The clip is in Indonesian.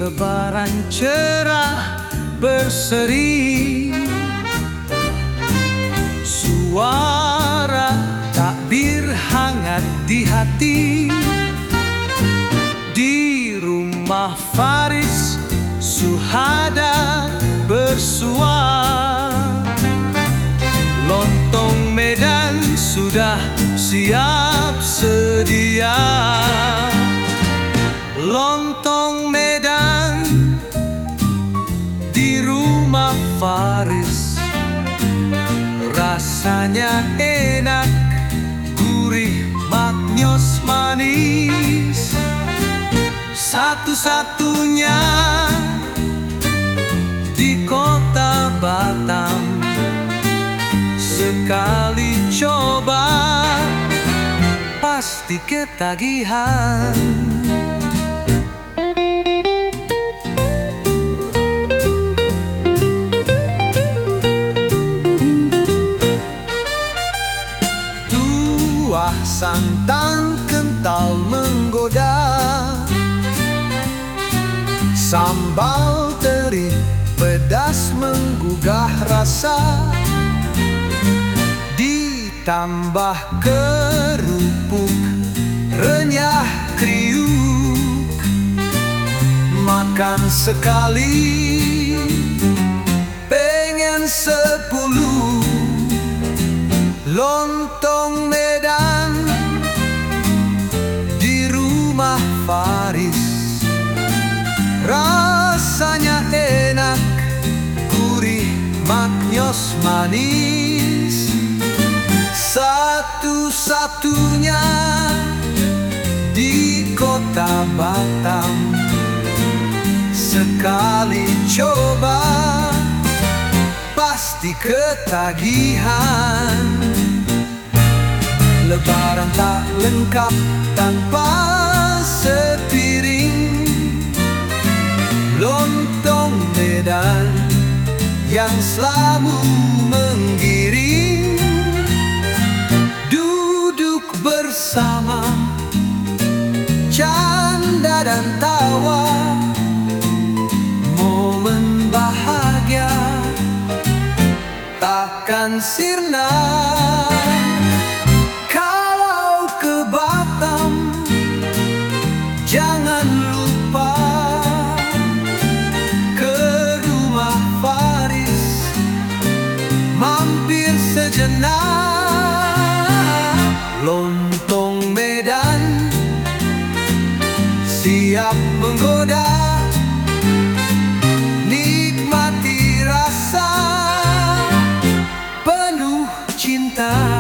Lebaran cerah berseri, suara takbir hangat di hati. Di rumah Faris Suhada bersua, lontong Medan sudah siap sedia. Lontong Medan di rumah Faris, rasanya enak, gurih, maknyos, manis. Satu-satunya di kota Batam, sekali coba pasti ketagihan. Tuah santan kental menggoda, sambal teri pedas menggugah rasa, ditambah kerupuk renyah kriuk. Makan sekali pengen 10. Lontong Medan di rumah Faris, rasanya enak, gurih, maknyos, manis. Satu-satunya di kota Batam, sekali coba pasti ketagihan. Lebaran tak lengkap tanpa sepiring lontong Medan yang selalu menggiring. Duduk bersama, canda dan tawa, momen bahagia takkan sirna. Kalau ke Batam, jangan lupa ke rumah Faris, mampir sejenak. Lontong Medan siap menggoda, nikmati rasa penuh cinta.